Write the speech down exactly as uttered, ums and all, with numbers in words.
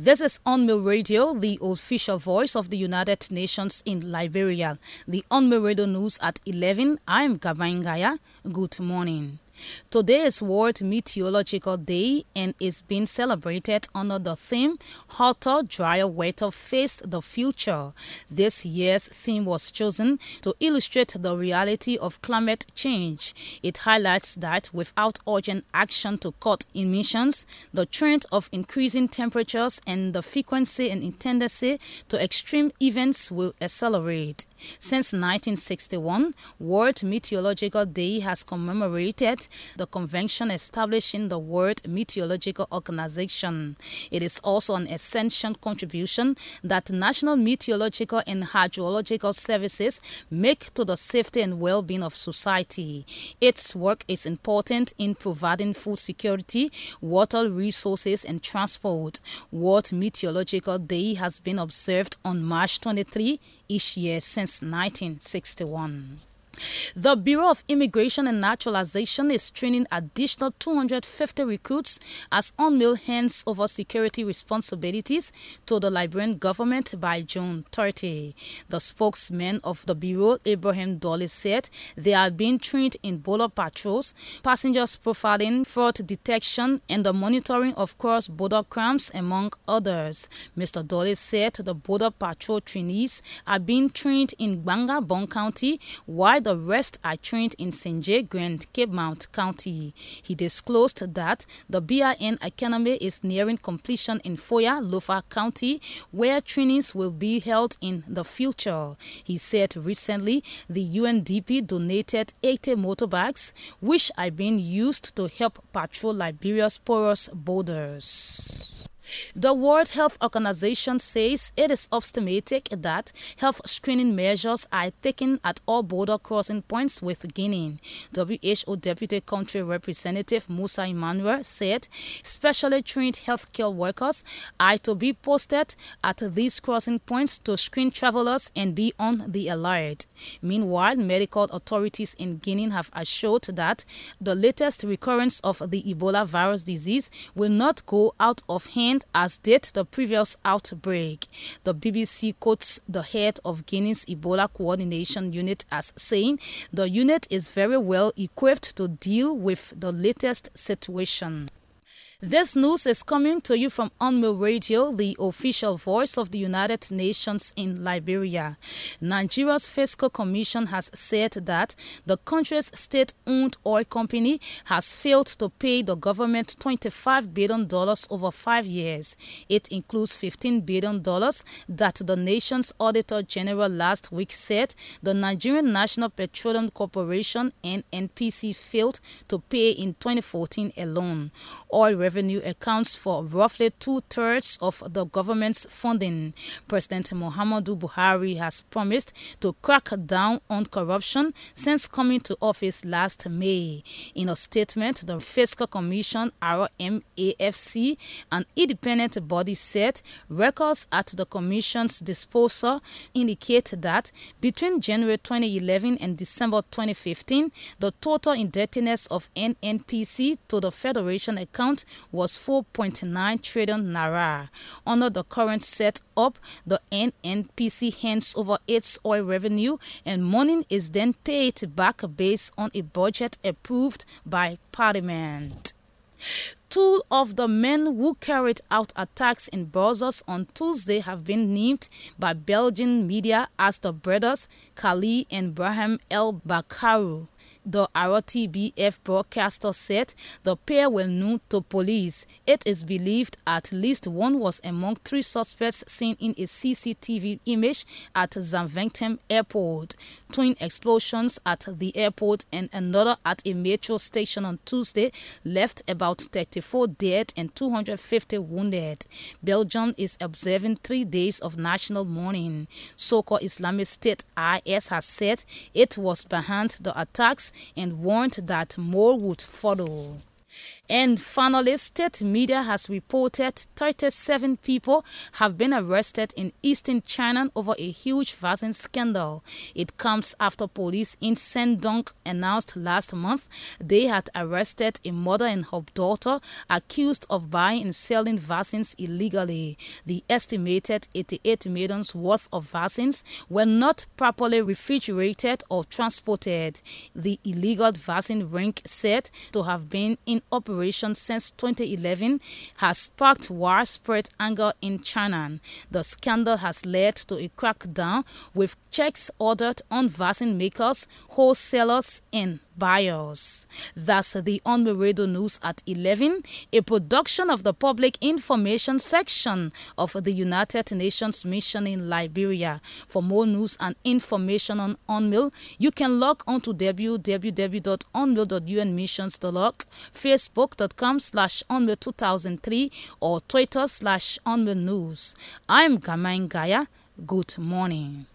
This is Unmill Radio, the official voice of the United Nations in Liberia. The Unmill Radio News at eleven. I am Gabangaya. Good morning. Today is World Meteorological Day and is being celebrated under the theme Hotter, Drier, Wetter Face the Future. This year's theme was chosen to illustrate the reality of climate change. It highlights that without urgent action to cut emissions, the trend of increasing temperatures and the frequency and intensity to extreme events will accelerate. Since nineteen sixty-one, World Meteorological Day has commemorated the convention establishing the World Meteorological Organization. It is also an essential contribution that national meteorological and hydrological services make to the safety and well-being of society. Its work is important in providing food security, water resources, and transport. World Meteorological Day has been observed on March twenty-third each year since nineteen sixty-one. The Bureau of Immigration and Naturalization is training additional two hundred fifty recruits as Unmill hands over security responsibilities to the Liberian government by June thirtieth. The spokesman of the Bureau, Ibrahim Dolly, said they are being trained in border patrols, passengers profiling, fraud detection, and the monitoring of cross-border crimes, among others. Mister Dolly said the border patrol trainees are being trained in Banga Bon County, while the rest are trained in Saint J. Grand Cape Mount County. He disclosed that the B I N Academy is nearing completion in Foya, Lofa County, where trainings will be held in the future. He said recently the U N D P donated eighty motorbikes, which are being used to help patrol Liberia's porous borders. The World Health Organization says it is optimistic that health screening measures are taken at all border crossing points with Guinea. W H O Deputy Country Representative Musa Emmanuel said specially trained healthcare workers are to be posted at these crossing points to screen travelers and be on the alert. Meanwhile, medical authorities in Guinea have assured that the latest recurrence of the Ebola virus disease will not go out of hand as did the previous outbreak. The B B C quotes the head of Guinea's Ebola Coordination Unit as saying the unit is very well equipped to deal with the latest situation. This news is coming to you from Unmill Radio, the official voice of the United Nations in Liberia. Nigeria's Fiscal Commission has said that the country's state-owned oil company has failed to pay the government twenty-five billion dollars over five years. It includes fifteen billion dollars that the nation's Auditor General last week said the Nigerian National Petroleum Corporation N N P C failed to pay in twenty fourteen alone. Oil revenue accounts for roughly two-thirds of the government's funding. President Muhammadu Buhari has promised to crack down on corruption since coming to office last May. In a statement, the Fiscal Commission, R M A F C, an independent body, said records at the Commission's disposal indicate that between January twenty eleven and December twenty fifteen, the total indebtedness of N N P C to the Federation account was four point nine trillion naira. Under the current setup, the N N P C hands over its oil revenue and money is then paid back based on a budget approved by Parliament. Two of the men who carried out attacks in Brussels on Tuesday have been named by Belgian media as the brothers Khalid and Brahim El Bakaru. The R T B F broadcaster said the pair were known to police. It is believed at least one was among three suspects seen in a C C T V image at Zaventem Airport. Twin explosions at the airport and another at a metro station on Tuesday left about thirty-four dead and two hundred fifty wounded. Belgium is observing three days of national mourning. So-called Islamic State I S has said it was behind the attacks and warned that more would follow. And finally, state media has reported thirty-seven people have been arrested in eastern China over a huge vaccine scandal. It comes after police in Shandong announced last month they had arrested a mother and her daughter accused of buying and selling vaccines illegally. The estimated eighty-eight million worth of vaccines were not properly refrigerated or transported. The illegal vaccine ring, said to have been in operation since twenty eleven, has sparked widespread anger in China. The scandal has led to a crackdown with checks ordered on vaccine makers, wholesalers, and buyers. That's the On the Radio News at eleven, a production of the Public Information Section of the United Nations Mission in Liberia. For more news and information on UNMIL, you can log on to w w w dot unmil dot u n missions dot org, facebook dot com slash unmil two thousand three, or Twitter slash unmil news. I'm Gamain Gaya. Good morning.